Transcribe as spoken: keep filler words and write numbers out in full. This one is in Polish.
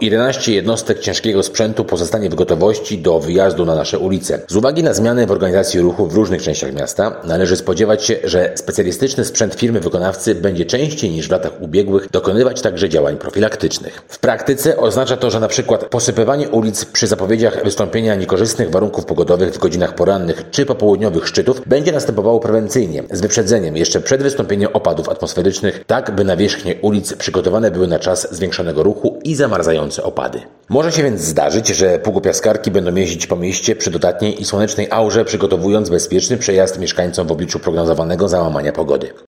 jedenaście jednostek ciężkiego sprzętu pozostanie w gotowości do wyjazdu na nasze ulice. Z uwagi na zmiany w organizacji ruchu w różnych częściach miasta należy spodziewać się, że specjalistyczny sprzęt firmy wykonawcy będzie częściej niż w latach ubiegłych dokonywać także działań profilaktycznych. W praktyce oznacza to, że na przykład posypywanie ulic przy zapowiedziach wystąpienia niekorzystnych warunków pogodowych w godzinach porannych czy popołudniowych szczytów będzie następowało prewencyjnie, z wyprzedzeniem jeszcze przed wystąpieniem opadów atmosferycznych, tak by nawierzchnie ulic przygotowane były na czas zwiększonego ruchu i zamarzające opady. Może się więc zdarzyć, że pługopiaskarki będą jeździć po mieście przy dodatniej i słonecznej aurze, przygotowując bezpieczny przejazd mieszkańcom w obliczu prognozowanego załamania pogody.